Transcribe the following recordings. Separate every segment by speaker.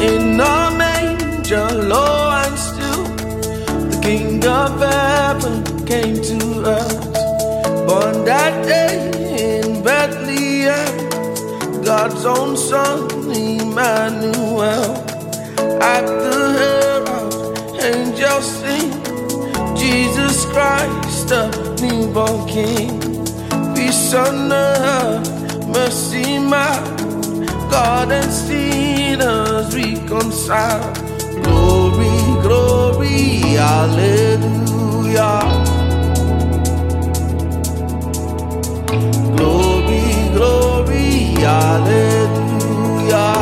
Speaker 1: In a manger, low and still, the King of heaven came to earth. Born that day in Bethlehem, God's own Son, Emmanuel. At the herald, angels sing, Jesus Christ, the newborn King. Peace on earth, mercy mild, God and sinners reconciled. Glory, glory, hallelujah. Glory, glory, hallelujah.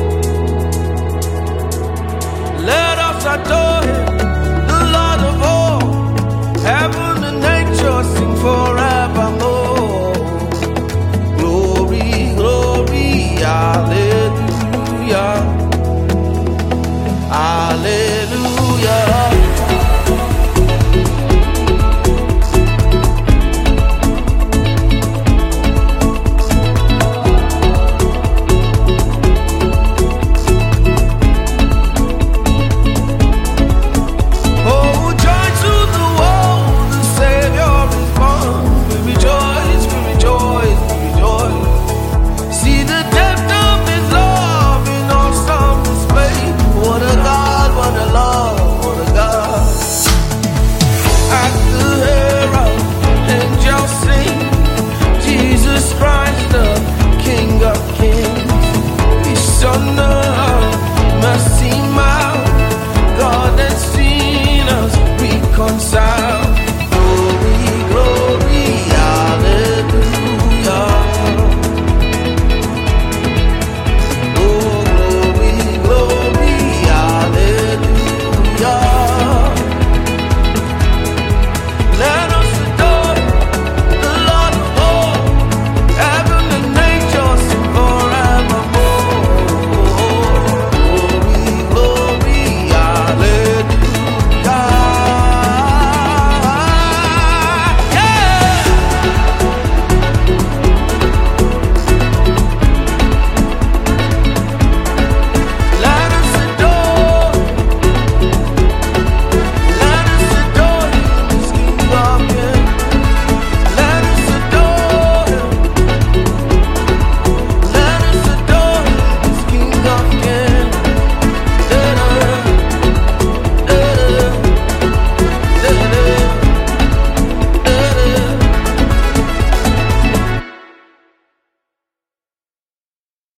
Speaker 1: Let us adore him, the Lord of all. Heaven and nature sing forevermore. Glory, glory, hallelujah. Hallelujah.